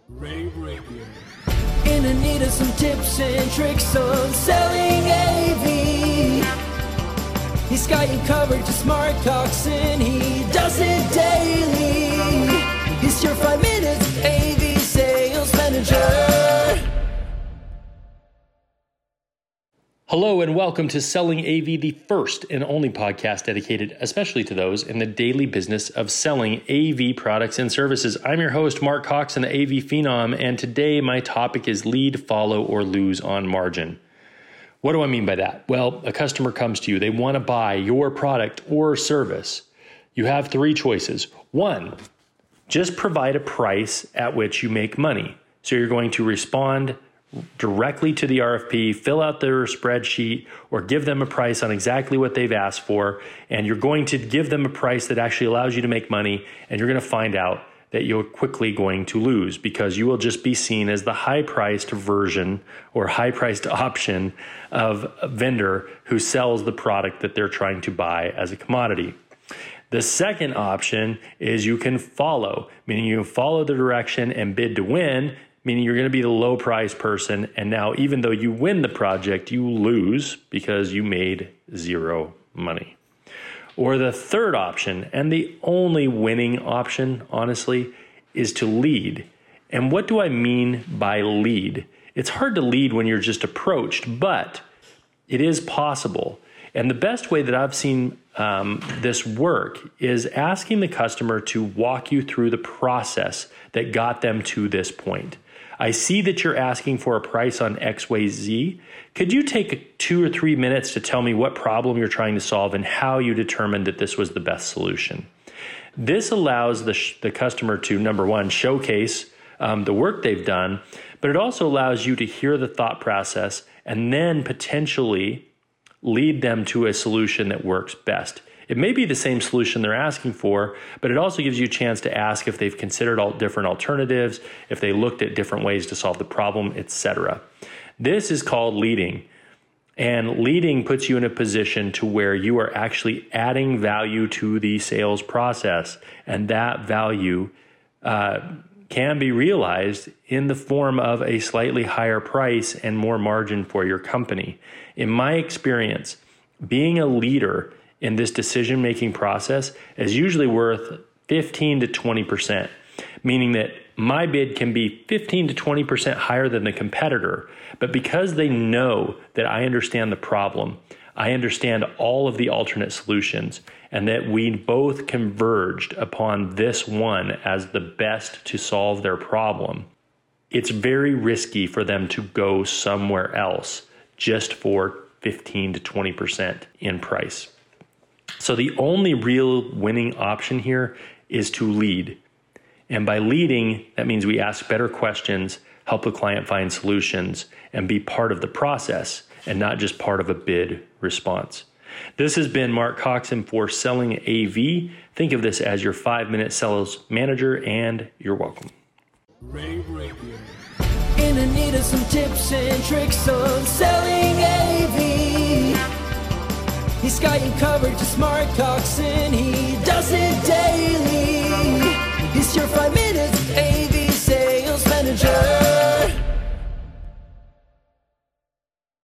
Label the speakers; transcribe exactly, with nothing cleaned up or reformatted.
Speaker 1: Ray Rapier. In need of some tips and tricks on selling A V. He's got you covered, just smart talks, and he does it daily. He's your five minutes A V sales manager.
Speaker 2: Hello and welcome to Selling A V, the first and only podcast dedicated especially to those in the daily business of selling A V products and services. I'm your host, Mark Cox, and the A V Phenom, and today my topic is lead, follow, or lose on margin. What do I mean by that? Well, a customer comes to you. They want to buy your product or service. You have three choices. One, just provide a price at which you make money. So you're going to respond directly to the R F P, fill out their spreadsheet, or give them a price on exactly what they've asked for, and you're going to give them a price that actually allows you to make money, and you're going to find out that you're quickly going to lose because you will just be seen as the high-priced version or high-priced option of a vendor who sells the product that they're trying to buy as a commodity. The second option is you can follow, meaning you follow the direction and bid to win, meaning you're going to be the low price person. And now, even though you win the project, you lose because you made zero money. Or the third option, and the only winning option, honestly, is to lead. And what do I mean by lead? It's hard to lead when you're just approached, but it is possible. And the best way that I've seen um, this work is asking the customer to walk you through the process that got them to this point. I see that you're asking for a price on X Y Z. Could you take two or three minutes to tell me what problem you're trying to solve and how you determined that this was the best solution? This allows the, sh- the customer to, number one, showcase um, the work they've done, but it also allows you to hear the thought process and then potentially lead them to a solution that works best. It may be the same solution they're asking for, but it also gives you a chance to ask if they've considered all different alternatives, if they looked at different ways to solve the problem, et cetera. This is called leading. And leading puts you in a position to where you are actually adding value to the sales process. And that value uh, can be realized in the form of a slightly higher price and more margin for your company. In my experience, being a leader in this decision-making process is usually worth fifteen to twenty percent, meaning that my bid can be fifteen to twenty percent higher than the competitor. But because they know that I understand the problem, I understand all of the alternate solutions, and that we both converged upon this one as the best to solve their problem, it's very risky for them to go somewhere else just for fifteen to twenty percent in price. So the only real winning option here is to lead. And by leading, that means we ask better questions, help the client find solutions, and be part of the process and not just part of a bid response. This has been Mark Coxon for Selling A V. Think of this as your five-minute sales manager, and you're welcome.
Speaker 1: Ray Rapier. In need of some tips and tricks on selling A V. He's got you covered, just smart talks, and he does it daily.